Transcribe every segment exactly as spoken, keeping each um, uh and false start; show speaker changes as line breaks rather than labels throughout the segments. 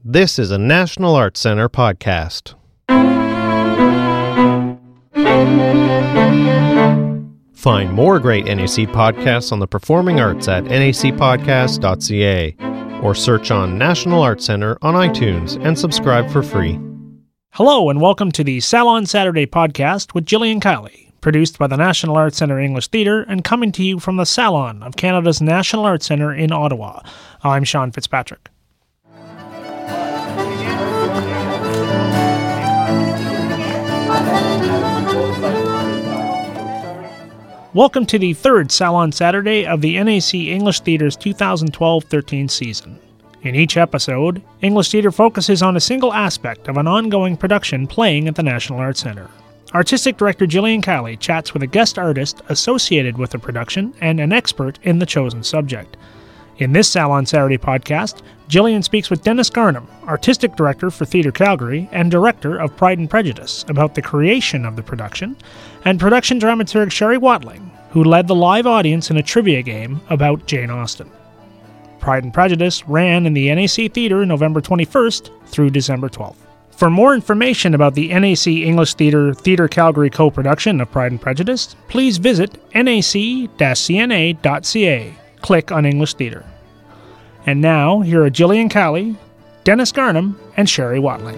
This is a National Arts Centre podcast. Find more great N A C podcasts on the performing arts at n a c podcast dot c a or search on National Arts Centre on iTunes and subscribe for free.
Hello and welcome to the Salon Saturday podcast with Gillian Kiley, produced by the National Arts Centre English Theatre and coming to you from the Salon of Canada's National Arts Centre in Ottawa. I'm Sean Fitzpatrick. Welcome to the third Salon Saturday of the N A C English Theatre's two thousand twelve thirteen season. In each episode, English Theatre focuses on a single aspect of an ongoing production playing at the National Arts Centre. Artistic Director Gillian Kiley chats with a guest artist associated with the production and an expert in the chosen subject. In this Salon Saturday podcast, Gillian speaks with Dennis Garnham, Artistic Director for Theatre Calgary and Director of Pride and Prejudice, about the creation of the production, and production dramaturg Sherry Watling, who led the live audience in a trivia game about Jane Austen. Pride and Prejudice ran in the N A C Theatre November twenty-first through December twelfth. For more information about the N A C English Theatre Theatre Calgary co-production of Pride and Prejudice, please visit n a c dash c n a dot c a. Click on English Theatre. And now, here are Gillian Kiley, Dennis Garnham, and Sherry Watling.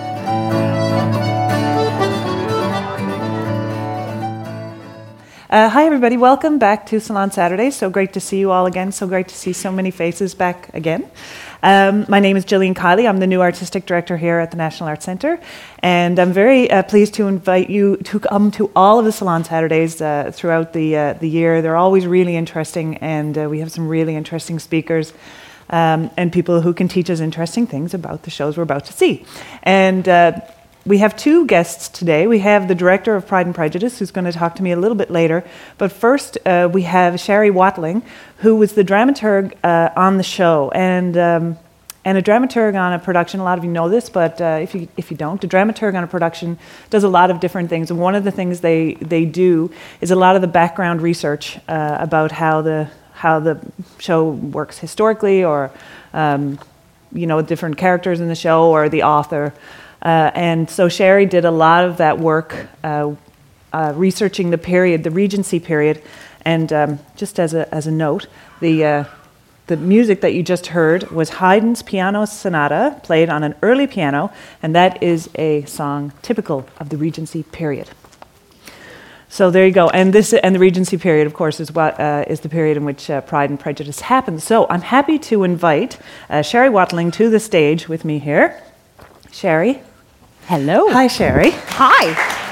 Uh, hi everybody, welcome back to Salon Saturday. So great to see you all again, so great to see so many faces back again. Um, my name is Gillian Kiley, I'm the new Artistic Director here at the National Arts Centre, and I'm very uh, pleased to invite you to come to all of the Salon Saturdays uh, throughout the, uh, the year. They're always really interesting, and uh, we have some really interesting speakers um, and people who can teach us interesting things about the shows we're about to see. And uh, we have two guests today. We have the director of Pride and Prejudice, who's going to talk to me a little bit later. But first, uh, we have Sherry Watling, who was the dramaturg uh, on the show. And um, and a dramaturg on a production, a lot of you know this, but uh, if you if you don't, a dramaturg on a production does a lot of different things. And one of the things they, they do is a lot of the background research uh, about how the how the show works historically, or um, you know, different characters in the show, or the author. Uh, and so Sherry did a lot of that work uh, uh, researching the period, the Regency period. And um, just as a as a note, the uh, the music that you just heard was Haydn's Piano Sonata, played on an early piano, and that is a song typical of the Regency period. So there you go. And this and the Regency period, of course, is what uh, is the period in which uh, Pride and Prejudice happened. So I'm happy to invite uh, Sherry Watling to the stage with me here. Sherry.
Hello.
Hi, Sherry.
Hi.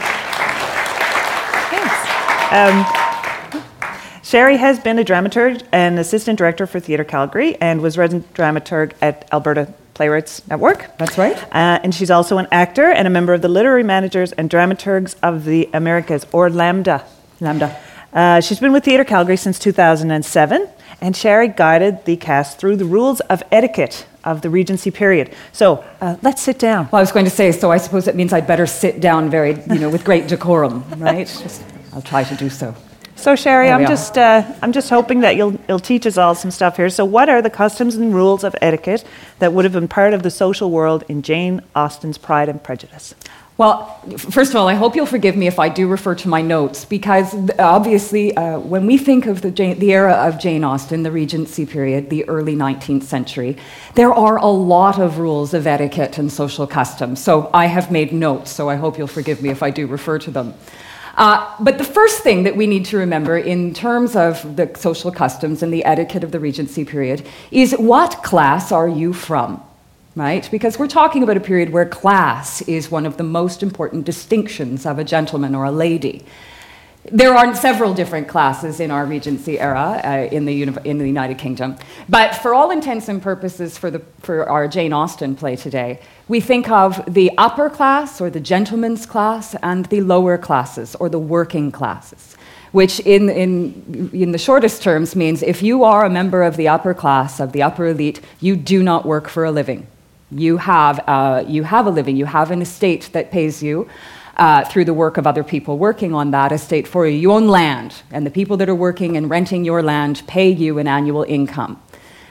Thanks. Um, Sherry has been a dramaturg and assistant director for Theatre Calgary and was resident dramaturg at Alberta Playwrights Network.
That's right.
Uh, and she's also an actor and a member of the Literary Managers and Dramaturgs of the Americas, or LAMDA.
LAMDA.
Uh, she's been with Theatre Calgary since two thousand seven, and Sherry guided the cast through the rules of etiquette of the Regency period. So uh, let's sit down.
Well, I was going to say, so I suppose it means I'd better sit down very, you know, with great decorum, right? Just, I'll try to do so.
So Sherry,
There we
I'm
are.
just uh, I'm just hoping that you'll you'll teach us all some stuff here. So what are the customs and rules of etiquette that would have been part of the social world in Jane Austen's Pride and Prejudice?
Well, first of all, I hope you'll forgive me if I do refer to my notes, because obviously uh, when we think of the, Jane, the era of Jane Austen, the Regency period, the early nineteenth century, there are a lot of rules of etiquette and social customs. So I have made notes, so I hope you'll forgive me if I do refer to them. Uh, but the first thing that we need to remember in terms of the social customs and the etiquette of the Regency period is, what class are you from? Right? Because we're talking about a period where class is one of the most important distinctions of a gentleman or a lady. There are several different classes in our Regency era uh, in, the uni- in the United Kingdom. But for all intents and purposes for, the, for our Jane Austen play today, we think of the upper class, or the gentleman's class, and the lower classes, or the working classes, which in, in, in the shortest terms means if you are a member of the upper class, of the upper elite, you do not work for a living. You have, uh, you have a living, you have an estate that pays you uh, through the work of other people working on that estate for you. You own land, and the people that are working and renting your land pay you an annual income.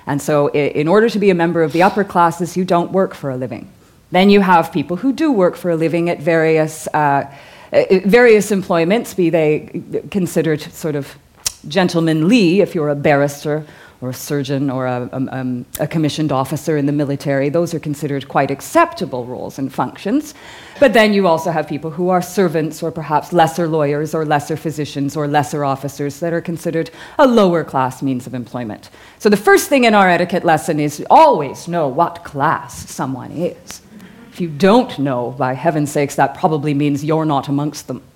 And so i- in order to be a member of the upper classes, you don't work for a living. Then you have people who do work for a living at various, uh, various employments, be they considered sort of gentlemanly if you're a barrister or a surgeon or a, um, a commissioned officer in the military. Those are considered quite acceptable roles and functions. But then you also have people who are servants or perhaps lesser lawyers or lesser physicians or lesser officers that are considered a lower class means of employment. So the first thing in our etiquette lesson is always know what class someone is. If you don't know, by heaven's sakes, that probably means you're not amongst them.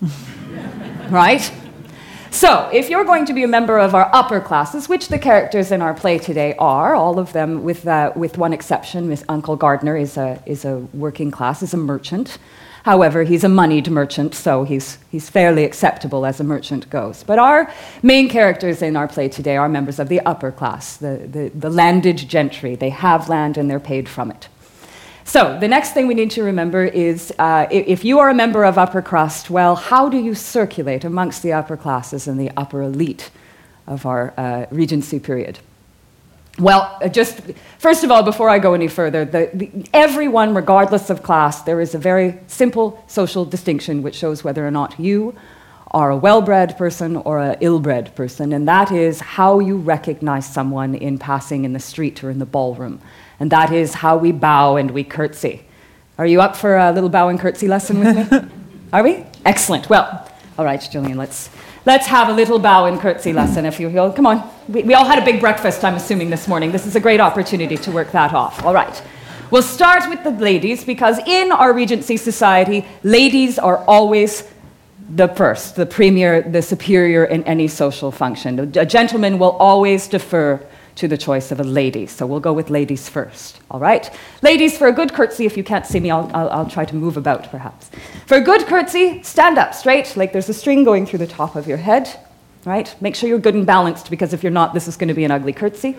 Right? So, if you're going to be a member of our upper classes, which the characters in our play today are, all of them with, uh, with one exception, Miss Uncle Gardner is a, is a working class, is a merchant. However, he's a moneyed merchant, so he's, he's fairly acceptable as a merchant goes. But our main characters in our play today are members of the upper class, the, the, the landed gentry. They have land and they're paid from it. So, the next thing we need to remember is, uh, if you are a member of upper crust, well, how do you circulate amongst the upper classes and the upper elite of our uh, Regency period? Well, uh, just, first of all, before I go any further, the, the, everyone, regardless of class, there is a very simple social distinction which shows whether or not you are a well-bred person or an ill-bred person, and that is how you recognize someone in passing in the street or in the ballroom. And that is how we bow and we curtsy. Are you up for a little bow and curtsy lesson with me? Are we? Excellent. Well, all right, Julian, let's, let's have a little bow and curtsy lesson, if you will. Come on. We, we all had a big breakfast, I'm assuming, this morning. This is a great opportunity to work that off. All right. We'll start with the ladies, because in our Regency society, ladies are always the first, the premier, the superior in any social function. A gentleman will always defer to the choice of a lady. So we'll go with ladies first, all right? Ladies, for a good curtsy, if you can't see me, I'll, I'll, I'll try to move about, perhaps. For a good curtsy, stand up straight, like there's a string going through the top of your head, right? Make sure you're good and balanced, because if you're not, this is going to be an ugly curtsy.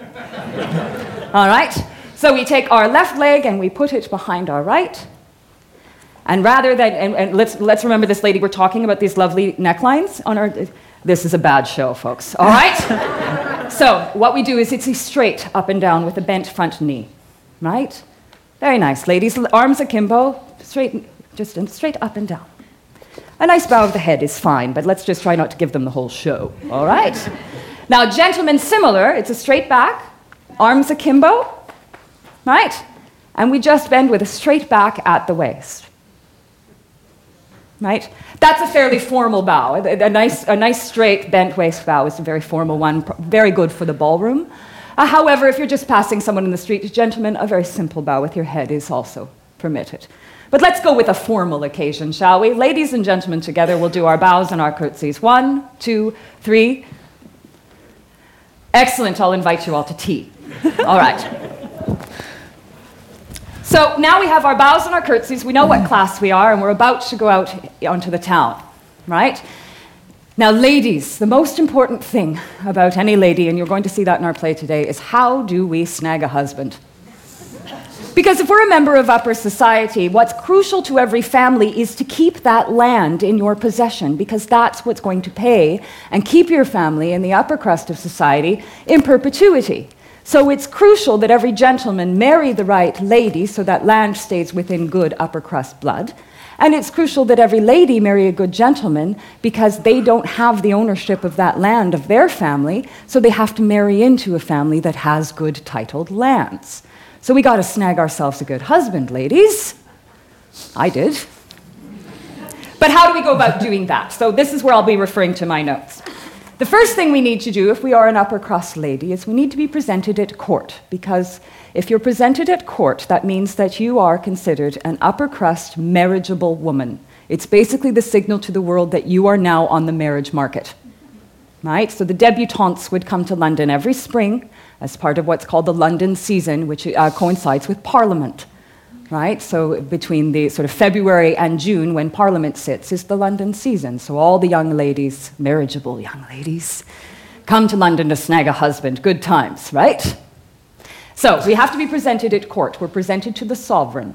All right? So we take our left leg and we put it behind our right. And rather than, and, and let's, let's remember this, lady, we're talking about these lovely necklines on our, this is a bad show, folks, all right? So what we do is it's a straight up and down with a bent front knee, right? Very nice, ladies. Arms akimbo, straight, just straight up and down. A nice bow of the head is fine, but let's just try not to give them the whole show, all right? Now, gentlemen, similar. It's a straight back, arms akimbo, right? And we just bend with a straight back at the waist. Right? That's a fairly formal bow. A, a, nice, a nice straight bent waist bow is a very formal one, very good for the ballroom. Uh, however, if you're just passing someone in the street, gentlemen, a very simple bow with your head is also permitted. But let's go with a formal occasion, shall we? Ladies and gentlemen, together we'll do our bows and our curtsies. One, two, three. Excellent. I'll invite you all to tea. All right. So now we have our bows and our curtsies, we know what class we are, and we're about to go out onto the town, right? Now, ladies, the most important thing about any lady, and you're going to see that in our play today, is how do we snag a husband? Because if we're a member of upper society, what's crucial to every family is to keep that land in your possession, because that's what's going to pay and keep your family in the upper crust of society in perpetuity. So it's crucial that every gentleman marry the right lady so that land stays within good upper crust blood. And it's crucial that every lady marry a good gentleman because they don't have the ownership of that land of their family, so they have to marry into a family that has good titled lands. So we got to snag ourselves a good husband, ladies. I did. But how do we go about doing that? So this is where I'll be referring to my notes. The first thing we need to do if we are an upper crust lady is we need to be presented at court, because if you're presented at court, that means that you are considered an upper crust marriageable woman. It's basically the signal to the world that you are now on the marriage market, right? So the debutantes would come to London every spring as part of what's called the London season, which uh, coincides with Parliament. Right? So between the sort of February and June, when Parliament sits, is the London season. So all the young ladies, marriageable young ladies, come to London to snag a husband. Good times, right? So we have to be presented at court. We're presented to the sovereign.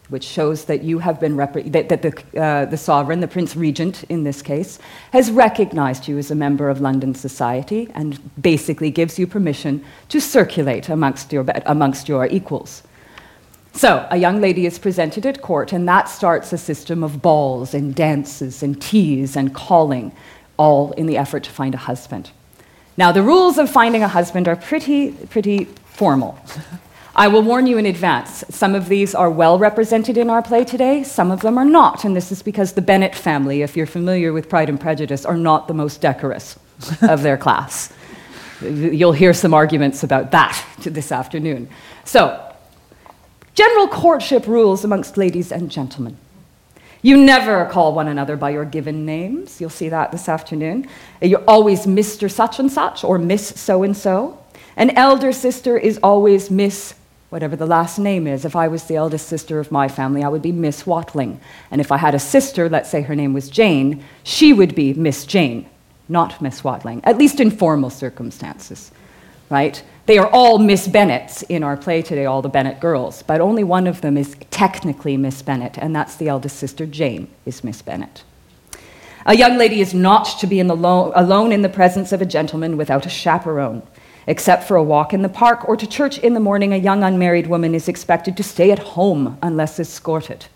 which shows that you have been rep- that, that the, uh, the sovereign, the Prince Regent in this case, has recognized you as a member of London society and basically gives you permission to circulate amongst your, amongst your equals. So, a young lady is presented at court, and that starts a system of balls and dances and teas and calling, all in the effort to find a husband. Now, the rules of finding a husband are pretty, pretty formal. I will warn you in advance, some of these are well represented in our play today, some of them are not, and this is because the Bennet family, if you're familiar with Pride and Prejudice, are not the most decorous of their class. You'll hear some arguments about that this afternoon. So, general courtship rules amongst ladies and gentlemen. You never call one another by your given names. You'll see that this afternoon. You're always Mister Such and Such or Miss So-and-so. An elder sister is always Miss whatever the last name is. If I was the eldest sister of my family, I would be Miss Watling. And if I had a sister, let's say her name was Jane, she would be Miss Jane, not Miss Watling, at least in formal circumstances, right? They are all Miss Bennets in our play today, all the Bennet girls, but only one of them is technically Miss Bennet, and that's the eldest sister, Jane, is Miss Bennet. A young lady is not to be in the lo- alone in the presence of a gentleman without a chaperone. Except for a walk in the park or to church in the morning, a young unmarried woman is expected to stay at home unless escorted.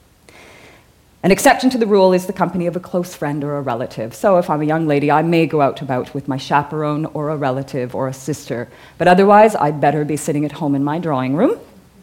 An exception to the rule is the company of a close friend or a relative. So if I'm a young lady, I may go out about with my chaperone or a relative or a sister, but otherwise I'd better be sitting at home in my drawing room.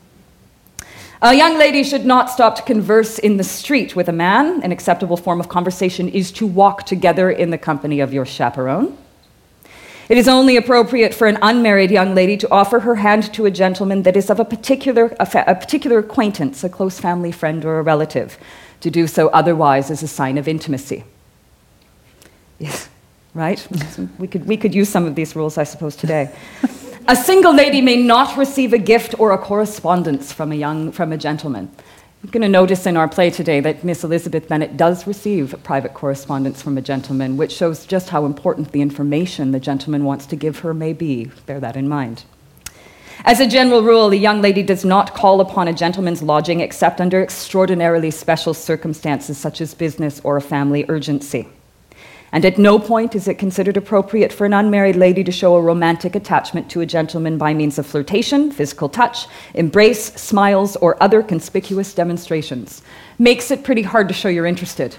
A young lady should not stop to converse in the street with a man. An acceptable form of conversation is to walk together in the company of your chaperone. It is only appropriate for an unmarried young lady to offer her hand to a gentleman that is of a particular, a, fa- a particular acquaintance, a close family friend or a relative. To do so otherwise is a sign of intimacy. Yes, right? we, could, we could use some of these rules, I suppose, today. A single lady may not receive a gift or a correspondence from a, young, from a gentleman. You're going to notice in our play today that Miss Elizabeth Bennet does receive private correspondence from a gentleman, which shows just how important the information the gentleman wants to give her may be. Bear that in mind. As a general rule, a young lady does not call upon a gentleman's lodging except under extraordinarily special circumstances such as business or a family urgency. And at no point is it considered appropriate for an unmarried lady to show a romantic attachment to a gentleman by means of flirtation, physical touch, embrace, smiles, or other conspicuous demonstrations. Makes it pretty hard to show you're interested.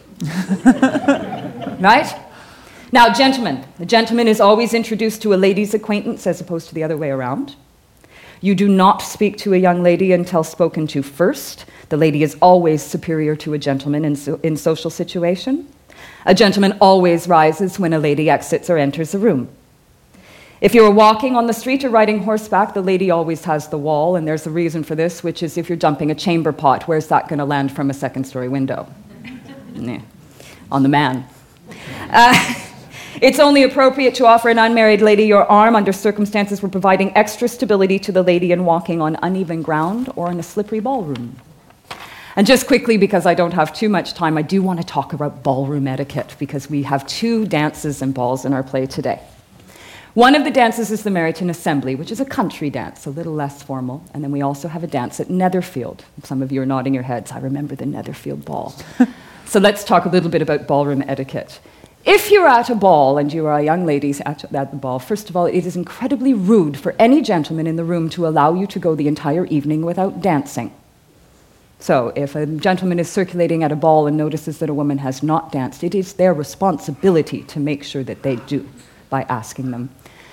Right? Now, gentlemen. The gentleman is always introduced to a lady's acquaintance as opposed to the other way around. You do not speak to a young lady until spoken to first. The lady is always superior to a gentleman in, so, in social situation. A gentleman always rises when a lady exits or enters a room. If you are walking on the street or riding horseback, the lady always has the wall, and there's a reason for this, which is if you're jumping a chamber pot, where's that going to land from a second-story window? Nah. On the man. Uh, it's only appropriate to offer an unmarried lady your arm under circumstances where providing extra stability to the lady in walking on uneven ground or in a slippery ballroom. And just quickly, because I don't have too much time, I do want to talk about ballroom etiquette, because we have two dances and balls in our play today. One of the dances is the Meryton Assembly, which is a country dance, a little less formal. And then we also have a dance at Netherfield. Some of you are nodding your heads. I remember the Netherfield ball. So let's talk a little bit about ballroom etiquette. If you're at a ball and you are a young lady at, at the ball, first of all, it is incredibly rude for any gentleman in the room to allow you to go the entire evening without dancing. So if a gentleman is circulating at a ball and notices that a woman has not danced, it is their responsibility to make sure that they do by asking them.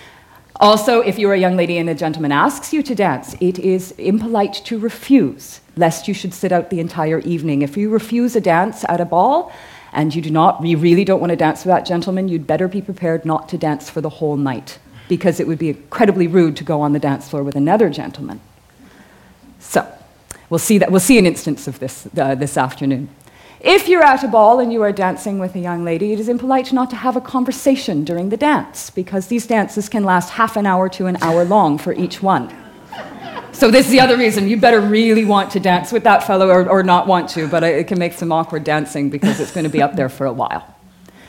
Also, if you're a young lady and a gentleman asks you to dance, it is impolite to refuse, lest you should sit out the entire evening. If you refuse a dance at a ball and you do not, you really don't want to dance with that gentleman, you'd better be prepared not to dance for the whole night, because it would be incredibly rude to go on the dance floor with another gentleman. So, We'll see that. We'll see an instance of this uh, this afternoon. If you're at a ball and you are dancing with a young lady, it is impolite not to have a conversation during the dance, because these dances can last half an hour to an hour long for each one. So this is the other reason. You better really want to dance with that fellow or, or not want to, but it can make some awkward dancing because it's going to be up there for a while.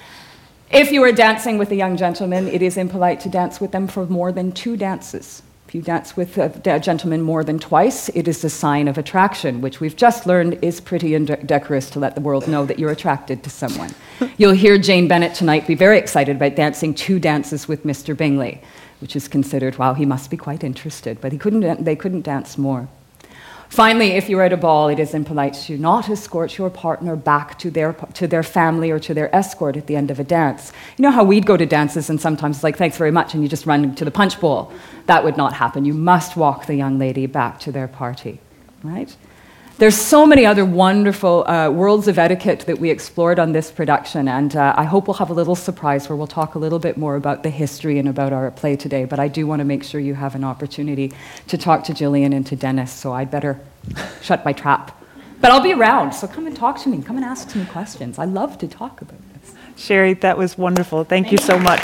If you are dancing with a young gentleman, it is impolite to dance with them for more than two dances. If you dance with a, a gentleman more than twice, it is a sign of attraction, which we've just learned is pretty indecorous to let the world know that you're attracted to someone. You'll hear Jane Bennett tonight be very excited about dancing two dances with Mister Bingley, which is considered, wow, he must be quite interested, but he couldn't, they couldn't dance more. Finally, if you're at a ball, it is impolite to not escort your partner back to their, to their family or to their escort at the end of a dance. You know how we'd go to dances and sometimes it's like, thanks very much, and you just run to the punch bowl. That would not happen. You must walk the young lady back to their party, right? There's so many other wonderful uh, worlds of etiquette that we explored on this production, and uh, I hope we'll have a little surprise where we'll talk a little bit more about the history and about our play today, but I do want to make sure you have an opportunity to talk to Gillian and to Dennis, so I'd better shut my trap. But I'll be around, so come and talk to me, come and ask me questions. I love to talk about this.
Sherry, that was wonderful. Thank, Thank you so much.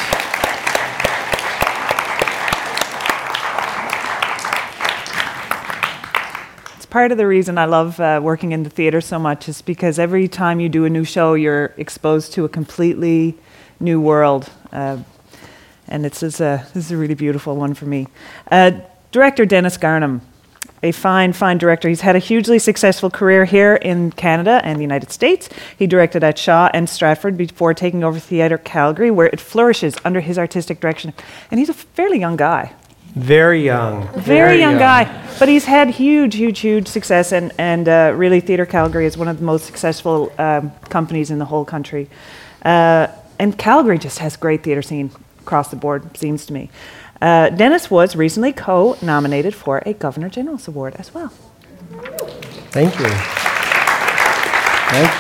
Part of the reason I love uh, working in the theatre so much is because every time you do a new show, you're exposed to a completely new world. Uh, and it's, it's a, this is a really beautiful one for me. Uh, director Dennis Garnham, a fine, fine director. He's had a hugely successful career here in Canada and the United States. He directed at Shaw and Stratford before taking over Theatre Calgary, where it flourishes under his artistic direction. And he's a fairly young guy.
Very young.
Very,
Very
young,
young
guy. But he's had huge, huge, huge success, and, and uh, really Theatre Calgary is one of the most successful um, companies in the whole country. Uh, and Calgary just has a great theatre scene across the board, it seems to me. Uh, Dennis was recently co-nominated for a Governor General's Award as well.
Thank you. Thank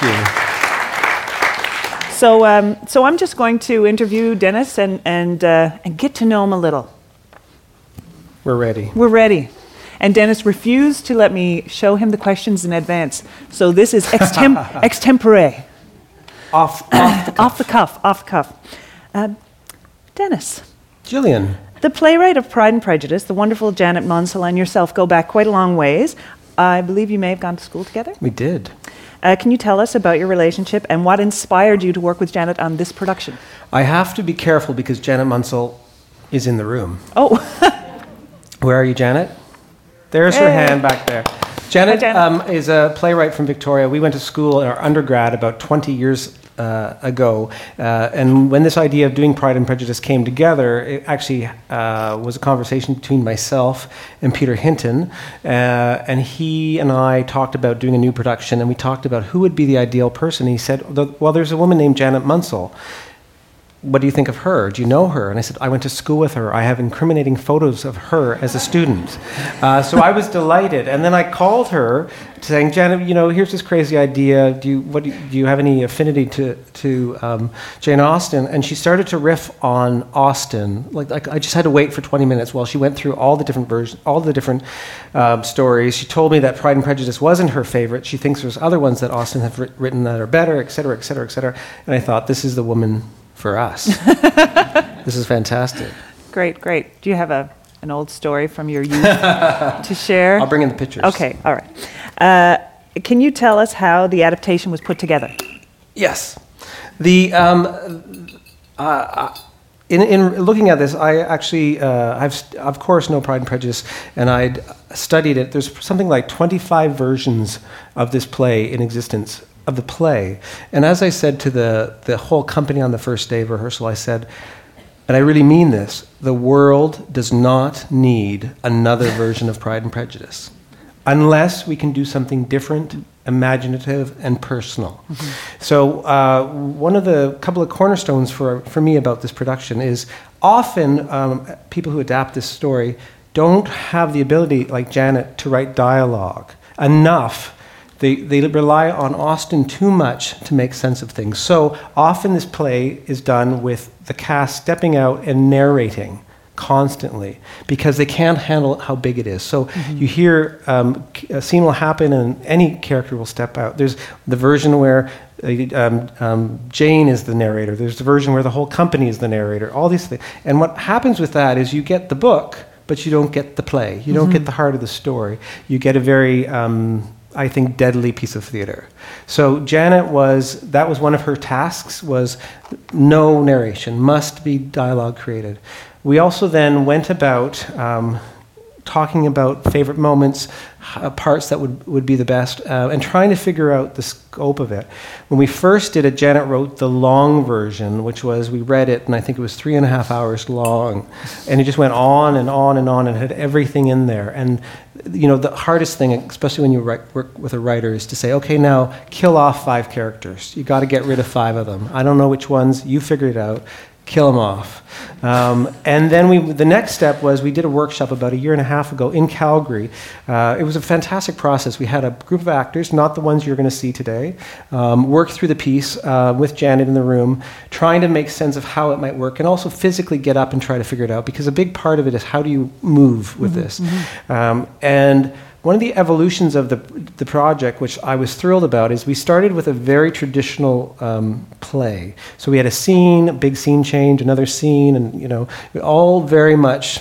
you.
So, um, so I'm just going to interview Dennis and, and, uh, and get to know him a little.
We're ready.
We're ready. And Dennis refused to let me show him the questions in advance. So this is extem- extempore.
Off, off the cuff.
Off the cuff, off the cuff. Uh, Dennis.
Gillian.
The playwright of Pride and Prejudice, the wonderful Janet Munsell, and yourself go back quite a long ways. I believe you may have gone to school together.
We did.
Uh, can you tell us about your relationship and what inspired you to work with Janet on this production?
I have to be careful because Janet Munsell is in the room.
Oh.
Where are you, Janet? There's
hey.
her hand back there. Janet,
Hi, Janet.
Um, is a playwright from Victoria. We went to school in our undergrad about twenty years uh, ago, uh, and when this idea of doing Pride and Prejudice came together, it actually uh, was a conversation between myself and Peter Hinton, uh, and he and I talked about doing a new production, and we talked about who would be the ideal person. And he said, well, there's a woman named Janet Munsell. What do you think of her? Do you know her? And I said, I went to school with her. I have incriminating photos of her as a student. Uh, so I was delighted. And then I called her saying, Janet, you know, here's this crazy idea. Do you, what do you, do you have any affinity to, to um, Jane Austen? And she started to riff on Austen. Like, like I just had to wait for twenty minutes while she went through all the different versions, all the different um, stories. She told me that Pride and Prejudice wasn't her favorite. She thinks there's other ones that Austen have writ- written that are better, et cetera, et cetera, et cetera. And I thought, this is the woman for us. This is fantastic.
Great, great. Do you have a an old story from your youth to share?
I'll bring in the pictures.
Okay, all right. Uh, can you tell us how the adaptation was put together?
Yes. The um, uh, in in looking at this, I actually uh, I've st- of course know Pride and Prejudice, and I'd studied it. There's something like twenty-five versions of this play in existence. Of the play. And as I said to the, the whole company on the first day of rehearsal, I said, and I really mean this, the world does not need another version of Pride and Prejudice unless we can do something different, imaginative, and personal. Mm-hmm. So uh, one of the couple of cornerstones for, for me about this production is often um, people who adapt this story don't have the ability, like Janet, to write dialogue enough. They, they rely on Austen too much to make sense of things. So often this play is done with the cast stepping out and narrating constantly because they can't handle how big it is. So mm-hmm. you hear um, a scene will happen and any character will step out. There's the version where uh, um, um, Jane is the narrator. There's the version where the whole company is the narrator. All these things. And what happens with that is you get the book, but you don't get the play. You mm-hmm. don't get the heart of the story. You get a very... Um, I think, deadly piece of theater. So Janet was, that was one of her tasks, was no narration, must be dialogue created. We also then went about um, talking about favorite moments, uh, parts that would, would be the best, uh, and trying to figure out the scope of it. When we first did it, Janet wrote the long version, which was, we read it, and I think it was three and a half hours long, and it just went on and on and on, and had everything in there. And you know, the hardest thing, especially when you write, work with a writer, is to say, okay, now kill off five characters. You got to get rid of five of them. I don't know which ones. You figure it out. Kill them off. Um, and then we, the next step was we did a workshop about a year and a half ago in Calgary. Uh, it was a fantastic process. We had a group of actors, not the ones you're going to see today, um, work through the piece uh, with Janet in the room, trying to make sense of how it might work, and also physically get up and try to figure it out, because a big part of it is how do you move with mm-hmm, this. Mm-hmm. Um, and one of the evolutions of the the project, which I was thrilled about, is we started with a very traditional um, play. So we had a scene, a big scene change, another scene, and you know, all very much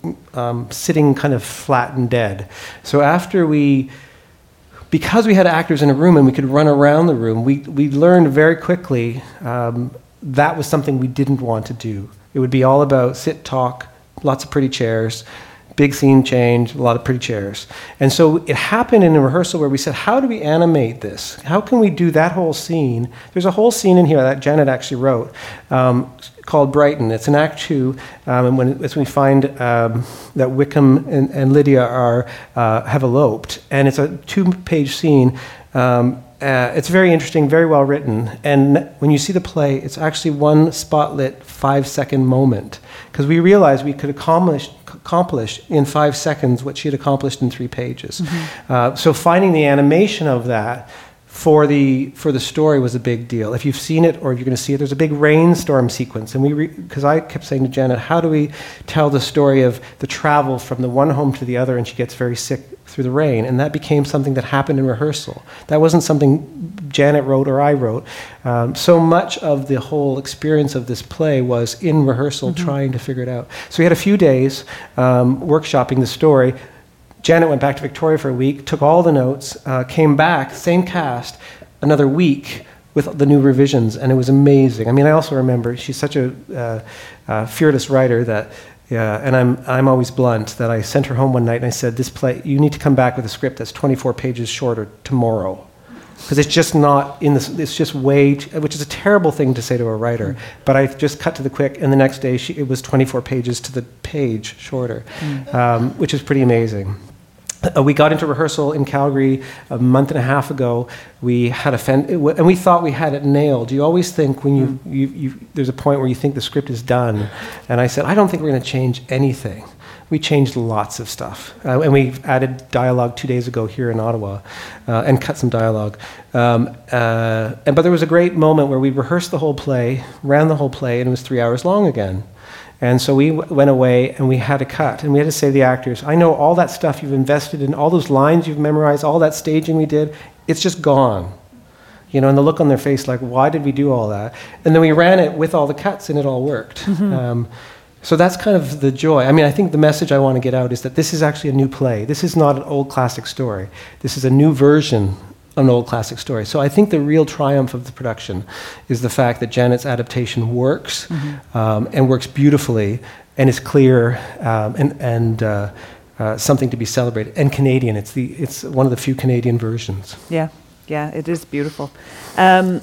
um, sitting kind of flat and dead. So after we, because we had actors in a room and we could run around the room, we we learned very quickly um, that was something we didn't want to do. It would be all about sit, talk, lots of pretty chairs. Big scene change, a lot of pretty chairs. And so it happened in a rehearsal where we said, how do we animate this? How can we do that whole scene? There's a whole scene in here that Janet actually wrote um, called Brighton. It's in Act Two, um, and when as we find um, that Wickham and, and Lydia are uh, have eloped, and it's a two-page scene. Um, Uh, it's very interesting, very well written, and when you see the play, it's actually one spotlit five-second moment, because we realized we could accomplish, accomplish in five seconds what she had accomplished in three pages. Mm-hmm. Uh, so finding the animation of that for the for the story was a big deal. If you've seen it or if you're going to see it, there's a big rainstorm sequence, and we because I kept saying to Janet, how do we tell the story of the travel from the one home to the other, and she gets very sick through the rain, and that became something that happened in rehearsal. That wasn't something Janet wrote or I wrote. Um, so much of the whole experience of this play was in rehearsal, mm-hmm. trying to figure it out. So we had a few days um, workshopping the story. Janet went back to Victoria for a week, took all the notes, uh, came back, same cast, another week with the new revisions, and it was amazing. I mean, I also remember, she's such a uh, uh, fearless writer that Yeah, and I'm I'm always blunt, that I sent her home one night and I said, this play, you need to come back with a script that's twenty-four pages shorter tomorrow. Because it's just not in this, it's just way, too, which is a terrible thing to say to a writer, mm. but I just cut to the quick, and the next day she, it was twenty-four pages to the page shorter, mm. um, which is pretty amazing. Uh, we got into rehearsal in Calgary a month and a half ago. We had a fen- and we thought we had it nailed. You always think when you, mm. you, you there's a point where you think the script is done, and I said, I don't think we're going to change anything. We changed lots of stuff, uh, and we added dialogue two days ago here in Ottawa, uh, and cut some dialogue. Um, uh, and but there was a great moment where we rehearsed the whole play, ran the whole play, and it was three hours long again. And so we w- went away and we had to cut, and we had to say to the actors, I know all that stuff you've invested in, all those lines you've memorized, all that staging we did, it's just gone. You know, and the look on their face like, why did we do all that? And then we ran it with all the cuts, and it all worked. Mm-hmm. Um, so that's kind of the joy. I mean, I think the message I want to get out is that this is actually a new play. This is not an old classic story. This is a new version an old classic story. So I think the real triumph of the production is the fact that Janet's adaptation works, mm-hmm. um, and works beautifully, and is clear, um, and, and uh, uh, something to be celebrated. And Canadian, it's the it's one of the few Canadian versions.
Yeah, yeah, it is beautiful. Um,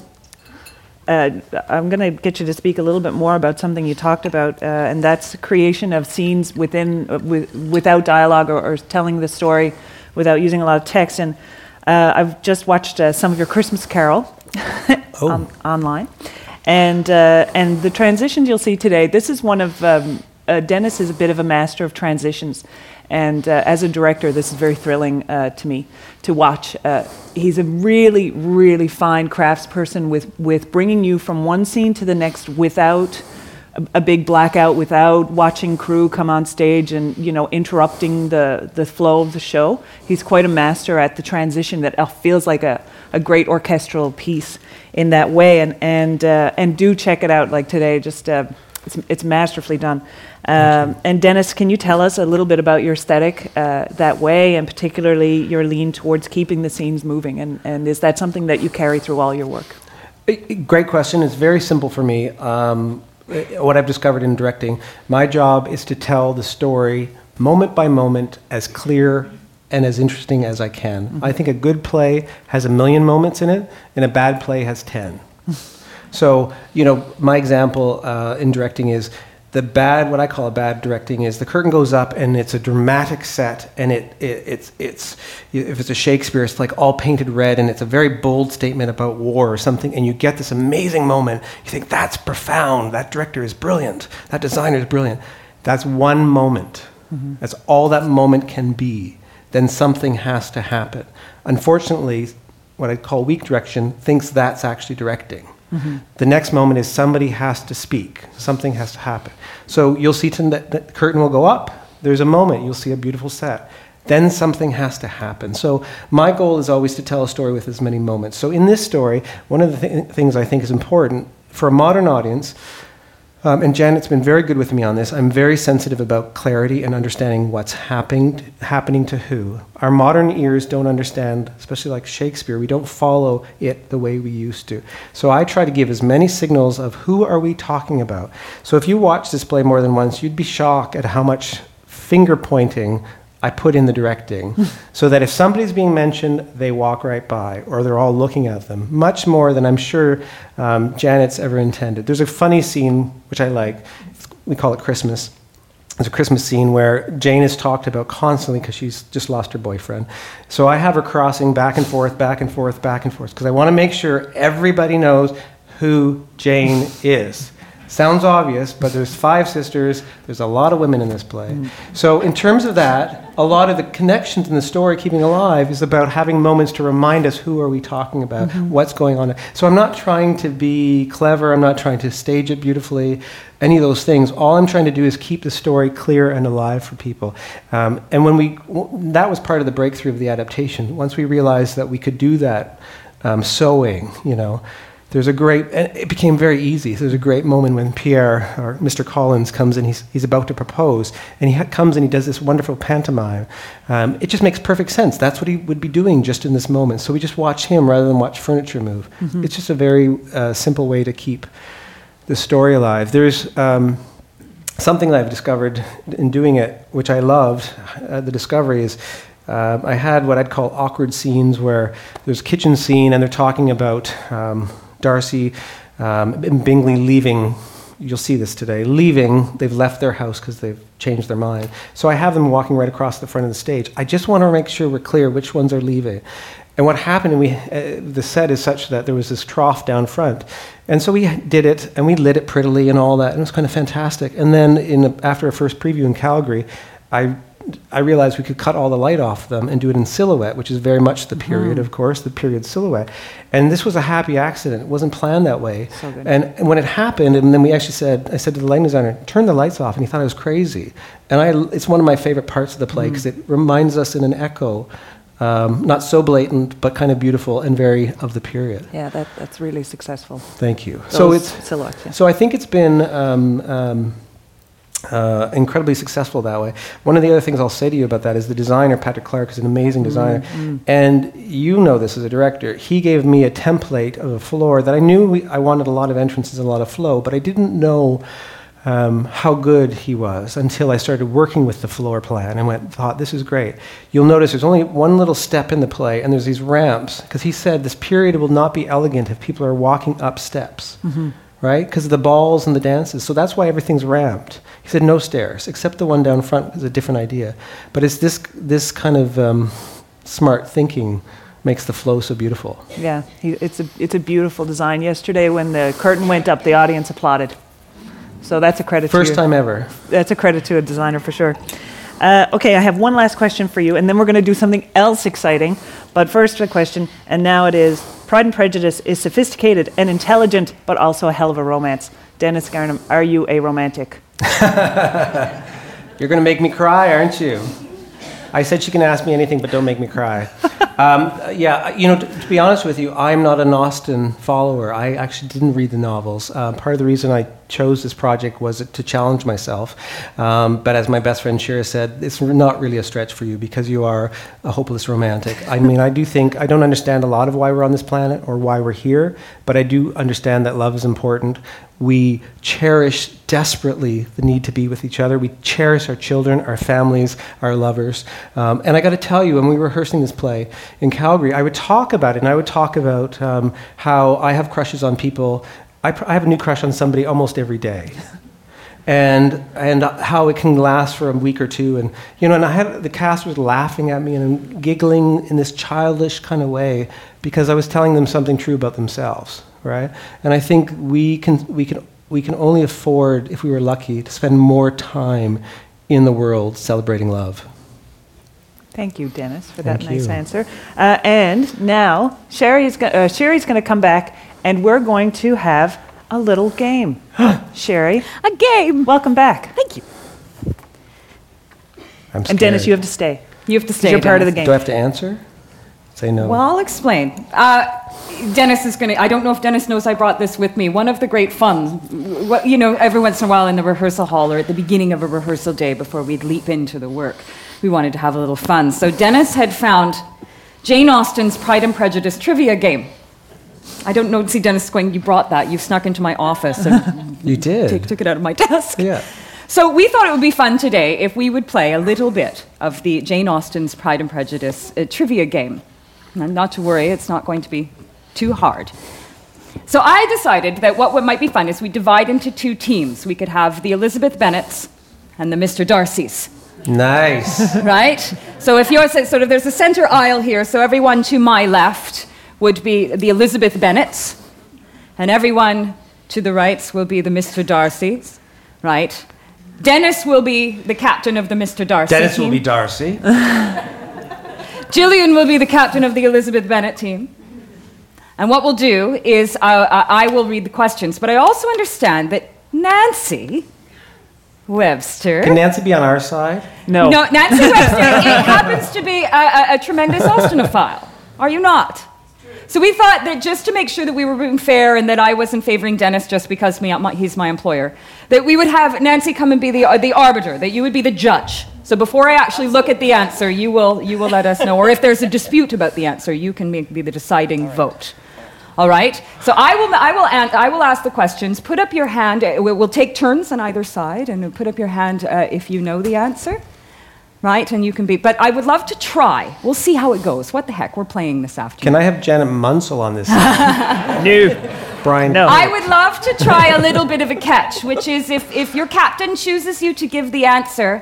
uh, I'm going to get you to speak a little bit more about something you talked about, uh, and that's the creation of scenes within uh, with, without dialogue, or, or telling the story without using a lot of text. And Uh, I've just watched uh, some of your Christmas Carol
oh.
on, online, and uh, and the transitions you'll see today. This is one of um, uh, Dennis is a bit of a master of transitions, and uh, as a director, this is very thrilling uh, to me to watch. Uh, he's a really, really fine craftsperson with with bringing you from one scene to the next without a big blackout, without watching crew come on stage and, you know, interrupting the, the flow of the show. He's quite a master at the transition that feels like a, a great orchestral piece in that way. And and uh, and do check it out. Like today, just uh, it's it's masterfully done. Um, and Dennis, can you tell us a little bit about your aesthetic uh, that way, and particularly your lean towards keeping the scenes moving? And and is that something that you carry through all your work?
Great question. It's very simple for me. Um, What I've discovered in directing, my job is to tell the story moment by moment, as clear and as interesting as I can. Mm-hmm. I think a good play has a million moments in it, and a bad play has ten. So, you know, my example uh, in directing is the bad, what I call a bad directing is the curtain goes up and it's a dramatic set, and it, it it's, it's, if it's a Shakespeare, it's like all painted red, and it's a very bold statement about war or something, and you get this amazing moment. You think, that's profound, that director is brilliant, that designer is brilliant. That's one moment. Mm-hmm. That's all that moment can be. Then something has to happen. Unfortunately, what I call weak direction thinks that's actually directing. Mm-hmm. The next moment is somebody has to speak. Something has to happen. So you'll see t- that the curtain will go up. There's a moment. You'll see a beautiful set. Then something has to happen. So my goal is always to tell a story with as many moments. So in this story, one of the th- things I think is important for a modern audience, Um, and Janet's been very good with me on this. I'm very sensitive about clarity and understanding what's happening, happening to who. Our modern ears don't understand, especially like Shakespeare. We don't follow it the way we used to. So I try to give as many signals of who are we talking about. So if you watch this play more than once, you'd be shocked at how much finger pointing I put in the directing, so that if somebody's being mentioned, they walk right by, or they're all looking at them, much more than I'm sure um, Janet's ever intended. There's a funny scene, which I like. We call it Christmas. There's a Christmas scene where Jane is talked about constantly because she's just lost her boyfriend. So I have her crossing back and forth, back and forth, back and forth, because I want to make sure everybody knows who Jane is. Sounds obvious, but there's five sisters. There's a lot of women in this play. Mm. So in terms of that, a lot of the connections in the story, keeping alive, is about having moments to remind us who are we talking about, mm-hmm. what's going on. So I'm not trying to be clever. I'm not trying to stage it beautifully, any of those things. All I'm trying to do is keep the story clear and alive for people. Um, and when we, that was part of the breakthrough of the adaptation. Once we realized that we could do that um, sewing, you know, there's a great, and it became very easy. There's a great moment when Pierre, or Mister Collins, comes in, he's, he's about to propose, and he ha- comes and he does this wonderful pantomime. Um, it just makes perfect sense. That's what he would be doing just in this moment. So we just watch him rather than watch furniture move. Mm-hmm. It's just a very uh, simple way to keep the story alive. There's um, something that I've discovered in doing it, which I loved, uh, the discovery is, uh, I had what I'd call awkward scenes where there's a kitchen scene and they're talking about um, Darcy um, and Bingley leaving, you'll see this today, leaving, they've left their house because they've changed their mind. So I have them walking right across the front of the stage. I just want to make sure we're clear which ones are leaving. And what happened, and we, uh, the set is such that there was this trough down front. And so we did it, and we lit it prettily and all that, and it was kind of fantastic. And then in the, after a first preview in Calgary, I I realized we could cut all the light off them and do it in silhouette, which is very much the period, mm. of course, the period silhouette. And this was a happy accident. It wasn't planned that way.
So good.
And, and when it happened, and then we actually said, I said to the lighting designer, turn the lights off, and he thought I was crazy. And I, it's one of my favorite parts of the play because mm. it reminds us in an echo, um, not so blatant, but kind of beautiful and very of the period.
Yeah, that, that's really successful.
Thank you.
Those
so it's
silhouettes, yeah.
So I think it's been um, um, Uh, incredibly successful that way. One of the other things I'll say to you about that is the designer, Patrick Clark, is an amazing designer. Mm-hmm. And you know this as a director. He gave me a template of a floor that I knew we, I wanted a lot of entrances and a lot of flow, but I didn't know um, how good he was until I started working with the floor plan and went, thought, this is great. You'll notice there's only one little step in the play, and there's these ramps, because he said this period will not be elegant if people are walking up steps. Mm-hmm. Right? Because of the balls and the dances. So that's why everything's ramped. He said no stairs, except the one down front is a different idea. But it's this this kind of um, smart thinking makes the flow so beautiful.
Yeah, he, it's a it's a beautiful design. Yesterday when the curtain went up, the audience applauded. So that's a credit
First
to you.
time ever.
That's a credit to a designer for sure. Uh, okay, I have one last question for you, and then we're going to do something else exciting. But first a question, and now it is, Pride and Prejudice is sophisticated and intelligent, but also a hell of a romance. Dennis Garnham, are you a romantic?
You're going to make me cry, aren't you? I said she can ask me anything, but don't make me cry. um, yeah, you know, to, to be honest with you, I'm not an Austen follower. I actually didn't read the novels. Uh, part of the reason I chose this project was to challenge myself. Um, but as my best friend Shira said, it's not really a stretch for you because you are a hopeless romantic. I mean, I do think, I don't understand a lot of why we're on this planet or why we're here, but I do understand that love is important. We cherish desperately the need to be with each other. We cherish our children, our families, our lovers. Um, and I got to tell you, when we were rehearsing this play in Calgary, I would talk about it, and I would talk about um, how I have crushes on people. I, pr- I have a new crush on somebody almost every day. And and how it can last for a week or two, and you know, and I had the cast was laughing at me and giggling in this childish kind of way because I was telling them something true about themselves, right? And I think we can we can we can only afford, if we were lucky, to spend more time in the world celebrating love.
Thank you, Dennis, for
Thank
that nice
you.
answer. Uh, and now Sherry's go- uh, Sherry's going to come back, and we're going to have a little game. Sherry,
A game.
welcome back.
Thank you.
I'm scared.
And Dennis, you have to stay.
You have to stay.
You're part of the
Dennis.
game.
Do I have to answer? Say no.
Well, I'll explain. Uh, Dennis is going to, I don't know if Dennis knows I brought this with me. One of the great fun, what, you know, every once in a while in the rehearsal hall or at the beginning of a rehearsal day before we'd leap into the work, we wanted to have a little fun. So Dennis had found Jane Austen's Pride and Prejudice trivia game. I don't know, see Dennis going, you brought that, you snuck into my office and
you did.
took, took it out of my desk.
Yeah.
So we thought it would be fun today if we would play a little bit of the Jane Austen's Pride and Prejudice uh, trivia game. And not to worry, it's not going to be too hard. So I decided that what might be fun is we divide into two teams. We could have the Elizabeth Bennets and the Mister Darcys,
Nice.
right? So if you're sort of, there's a center aisle here, so everyone to my left would be the Elizabeth Bennets, and everyone to the right will be the Mister Darcys, right? Dennis will be the captain of the Mister Darcy
Dennis
team.
will be Darcy.
Gillian will be the captain of the Elizabeth Bennet team. And what we'll do is uh, I will read the questions, but I also understand that Nancy Webster...
Can Nancy be on our side?
No.
No, Nancy Webster it happens to be a, a, a tremendous Austenophile. Are you not? So we thought that just to make sure that we were being fair and that I wasn't favoring Dennis just because me, my, he's my employer, that we would have Nancy come and be the, uh, the arbiter, that you would be the judge. So before I actually look at the answer, you will, you will let us know. Or if there's a dispute about the answer, you can make, be the deciding vote. All right? So I will, I, will an- I will ask the questions. Put up your hand. Uh, We'll we'll take turns on either side, and put up your hand uh, if you know the answer. Right? And you can be... But I would love to try. We'll see how it goes. What the heck? We're playing this afternoon.
Can I have Janet Munsell on this?
No.
Brian.
No.
I would love to try a little bit of a catch, which is if, if your captain chooses you to give the answer,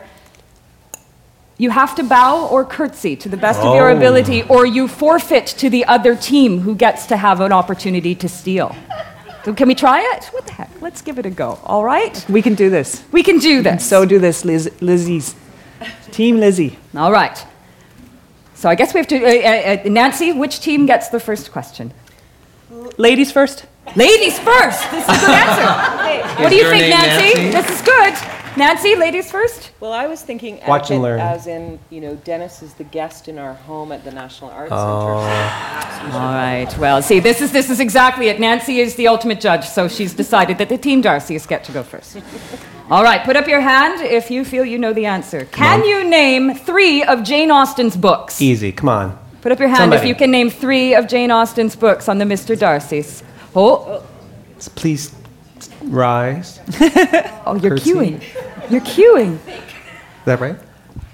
you have to bow or curtsy to the best of your
Oh.
ability, or you forfeit to the other team who gets to have an opportunity to steal. So can we try it? What the heck? Let's give it a go. All right?
We can do this.
We can do this.
So do this, Liz- Lizzie's. Team Lizzie.
All right. So I guess we have to... Uh, uh, Nancy, which team gets the first question?
Ladies first.
Ladies first. This is a good answer. What do you
your
think,
name
Nancy?
Nancy?
This is good. Nancy, ladies first.
Well, I was thinking
Watch and
etiquette
learn.
as in, you know, Dennis is the guest in our home at the National Arts
Oh.
Centre.
All right. Well, see, this is this is exactly it. Nancy is the ultimate judge, so she's decided that the team Darcys get to go first. All right. Put up your hand if you feel you know the answer. Can you name three of Jane Austen's books?
Easy. Come on.
Put up your hand if
Somebody.
you can name three of Jane Austen's books on the Mister Darcys. Oh,
Please rise.
oh, you're
Curtsy.
queuing. You're queuing.
Is that right?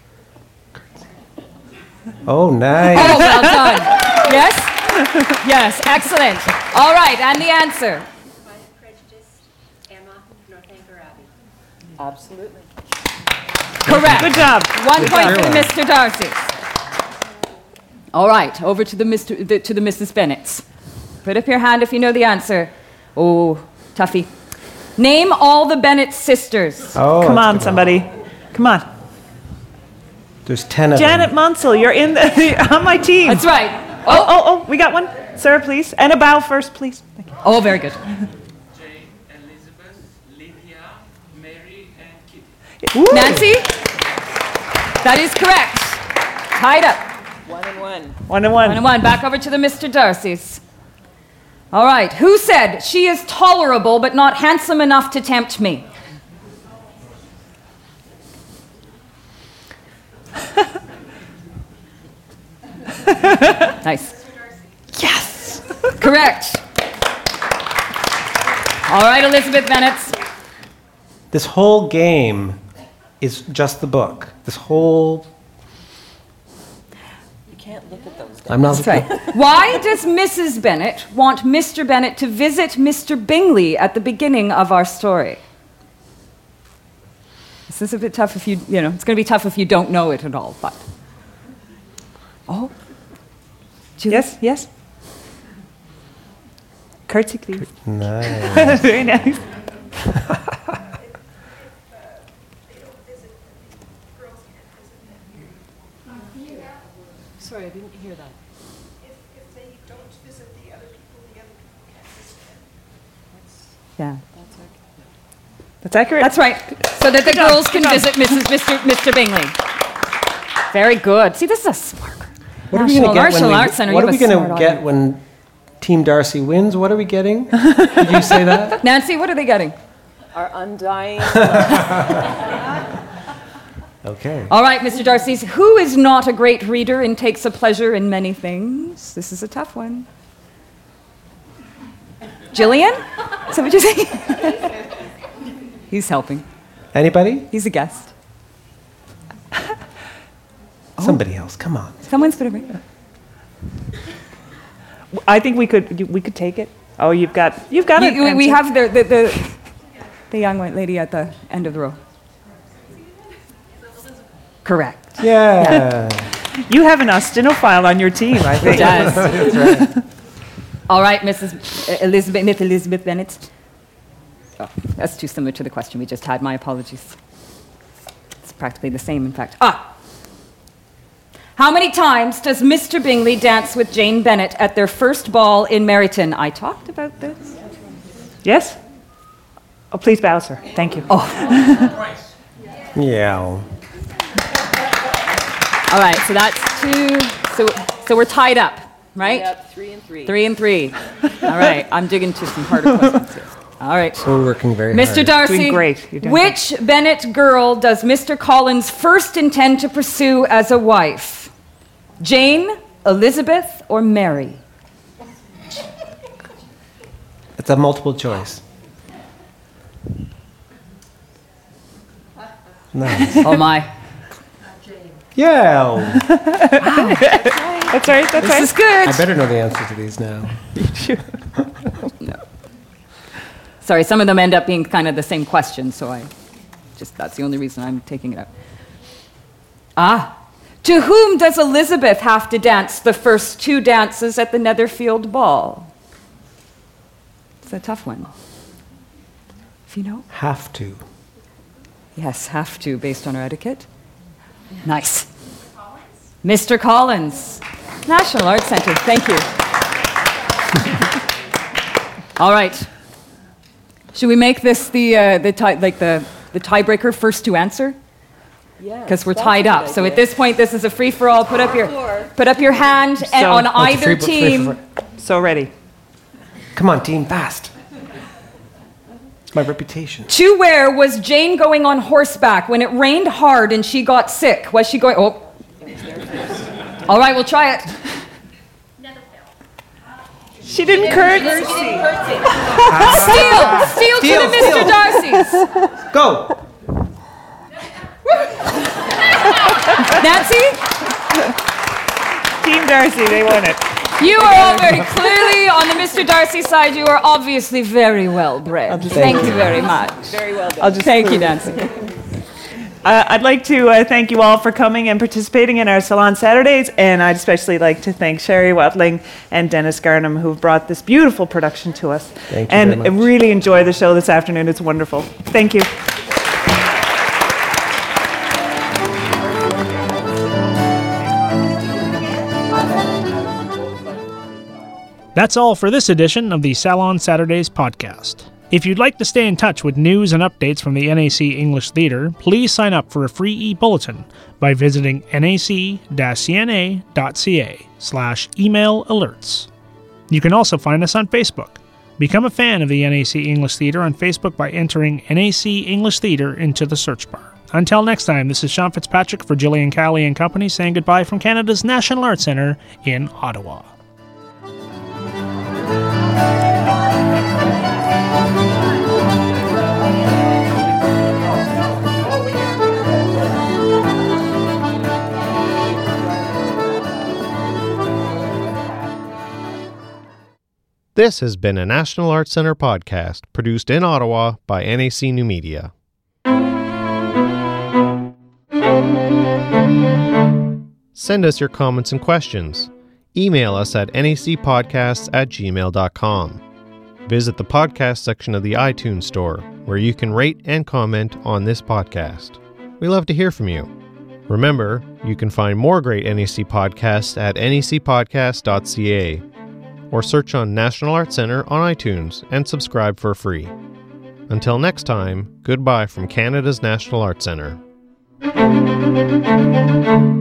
Oh, nice.
Oh, well done. Yes? Yes, excellent. All right, and the answer.
Pride and Prejudice, Emma, Northanger Abbey.
Absolutely.
Correct.
Good job.
One point for the
job.
Mister Darcy. All right, over to the Mister The, to the Missus Bennets. Put up your hand if you know the answer. Oh, toughie. Name all the Bennett sisters.
Oh,
Come
that's
on,
good.
somebody. Come on.
There's ten of
Janet
them.
Munsell, you're in the, on my team.
That's right.
Oh,
Oh,
oh, oh, we got one. Sir, please. And a bow first, please. Thank you.
oh, very good.
Jane, Elizabeth, Lydia, Mary, and Kitty.
Woo.
Nancy? That is correct. Tied up.
One and one.
One and one.
One and one. Back over to the Mister Darcys. All right. Who said she is tolerable but not handsome enough to tempt me? Nice. Yes. Correct. All right, Elizabeth Bennett.
This whole game is just the book. This whole...
You can't look at those.
I'm not...
That's right. Why does Missus Bennett want Mister Bennett to visit Mister Bingley at the beginning of our story? This is a bit tough if you, you know, it's going to be tough if you don't know it at all, but... Oh. Julie?
Yes, yes. Curtsy, please.
Nice.
Very nice.
Sorry, I didn't hear that.
If they don't visit the other people, the other people can't visit them.
Yeah.
That's accurate.
That's right. So that the
Good job,
girls
good
can
job.
visit Missus Mister Mister Bingley. Very good. See, this is a smart girl.
What are we
National
going to get
Martial
when
Arts
we,
Center,
What
you
are we
have a
going to
smart
get
audience.
when Team Darcy wins? What are we getting? Did you say that?
Nancy, what are they getting?
Our undying.
Okay.
All right, Mister Darcy. Who is not a great reader and takes a pleasure in many things? This is a tough one. Jillian? Is that what you're saying? He's helping.
Anybody?
He's a guest.
Somebody else. Come on.
Someone's been a great.
I think we could you- we could take it. Oh, you've got you've got it.
You- you- we have the, the, the, the young white lady at the end of the row. Correct.
Yeah.
You have an Austinophile on your team, I think.
Does.
That's right.
All right, Missus Elizabeth, Miss Elizabeth Bennett. Oh, that's too similar to the question we just had. My apologies. It's practically the same, in fact. Ah! How many times does Mister Bingley dance with Jane Bennett at their first ball in Meryton? I talked about this.
Yes? Oh, please bow, sir. Thank you.
Oh.
Yeah.
All right, so that's two. So, so we're tied up, right?
Yep, three and three.
Three and three. All right, I'm digging into some harder questions here. All right.
We're working very
Mister
hard.
Darcy,
Doing great. You're doing
which Bennett girl does Mister Collins first intend to pursue as a wife? Jane, Elizabeth, or Mary?
It's a multiple choice. Nice.
Oh my.
Yeah.
That's right. That's
This
right.
is good.
I better know the answer to these now.
Sorry, some of them end up being kind of the same question, so I just, that's the only reason I'm taking it out. Ah. To whom does Elizabeth have to dance the first two dances at the Netherfield Ball? It's a tough one. If you know?
Have to.
Yes, have to, based on our etiquette. Nice. Mister Collins, National Arts Centre. Thank you. All right. Should we make this the uh, the tie, like the the tiebreaker first to answer?
Yes,
Because we're
that's
tied
a
up.
good
So at
idea.
this point, this is a free for all. Put up your put up your hand, and
So-
on
Oh, it's a
either
free- free-
team.
free-
So ready.
Come on, team, fast. It's my reputation.
To where was Jane going on horseback when it rained hard and she got sick? Was she going? Oh. All right, we'll try it.
She didn't curtsy.
Steal, steal to
Steal,
the Mister
steal.
Darcy's.
Go.
Nancy,
Team Darcy, they won it.
you are all very clearly on the Mister Darcy side. You are obviously very well bred.
just-
Thank you very much.
Very well done.
I'll just
Thank you,
prove-
Nancy.
Uh, I'd like to uh, thank you all for coming and participating in our Salon Saturdays, and I'd especially like to thank Sherry Watling and Dennis Garnham, who've brought this beautiful production to us.
Thank you
and
very
I
much.
really enjoy the show this afternoon. It's wonderful. Thank you.
That's all for this edition of the Salon Saturdays podcast. If you'd like to stay in touch with news and updates from the N A C English Theatre, please sign up for a free e-bulletin by visiting nac-cna.ca slash email alerts. You can also find us on Facebook. Become a fan of the N A C English Theatre on Facebook by entering N A C English Theatre into the search bar. Until next time, this is Sean Fitzpatrick for Gillian Cowley and Company saying goodbye from Canada's National Arts Centre in Ottawa.
This has been a National Arts Centre podcast produced in Ottawa by N A C New Media. Send us your comments and questions. Email us at nacpodcasts at gmail dot com. Visit the podcast section of the iTunes Store, where you can rate and comment on this podcast. We love to hear from you. Remember, you can find more great N A C podcasts at n a c podcast dot c a, or search on National Arts Centre on iTunes and subscribe for free. Until next time, goodbye from Canada's National Arts Centre.